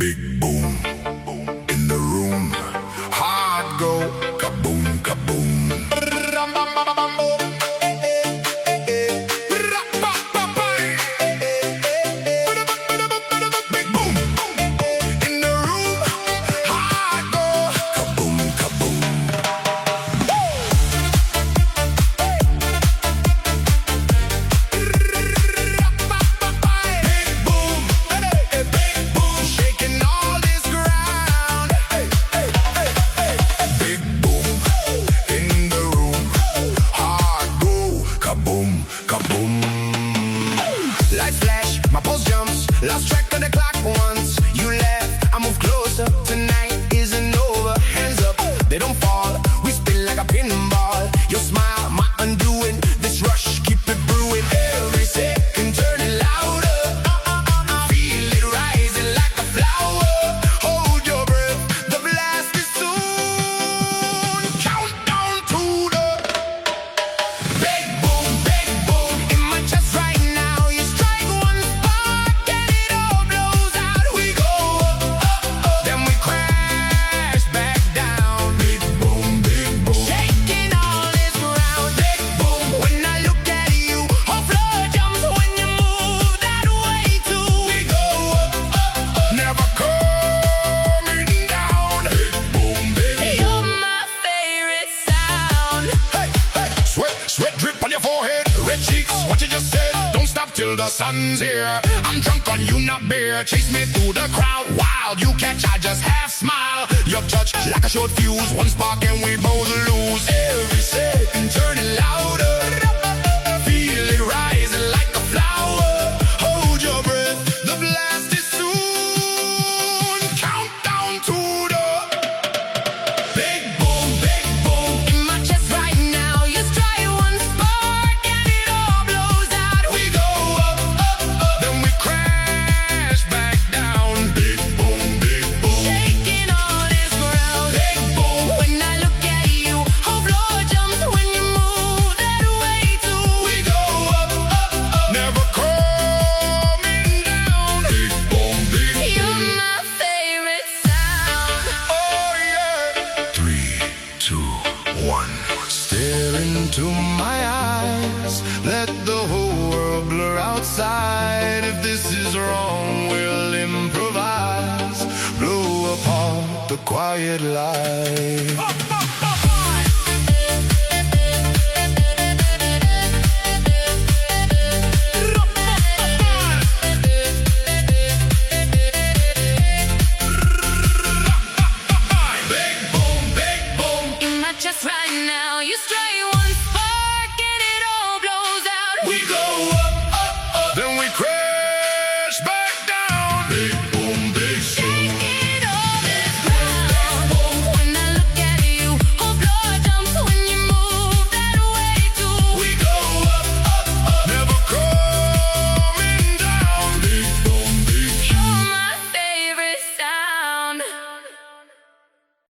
Big boom in the room. Hard go, kaboom, kaboom. Big boom in the room. Hard go, kaboom, kaboom. Kaboom. Lights flash, my pulse jumps. Lost track of the clock once. You left, I move closer. Tonight isn't over. Hands up, they don't fall. We spin like a pinball. Your smile, my undoing. This rush, keep it brewing. Every second, turn it louder. Feel it rising like a flower. Hold your breath, the blast is soon. Countdown to the big boom, big boom. In my chest right now, you strike one spark and it all blows out. We go up, then we crash back down. Big boom, shaking all this ground. Big boom, when I look at you, whole floor jumps when you move that way too. We go up, never coming down. Big boom, you're my favorite sound. Hey, hey, sweat drip on your forehead, red cheeks, what you just said. Don't stop till the sun's here. I'm drunk on you, not beer. Chase me through the crowd, wild. You catch, I just half smile. Your touch like a short fuse, one spark and we both lose. Every second, turn it louder. Feel it rising like a flower. Hold your breath, the blast is soon. Countdown to the big boom, big boom. In my chest right now, you strike one spark and it all blows out. We go up, then we crash back down. Big boom, shaking all this ground. Big boom, when I look at you, whole floor jumps when you move that way too. We go up, never coming down. Big boom, you're my favorite sound. Oh yeah. 3, 2, 1. Stare into my eyes. Let the whole world blur outside. If this is wrong, we'll improvise. Blow apart the quiet light.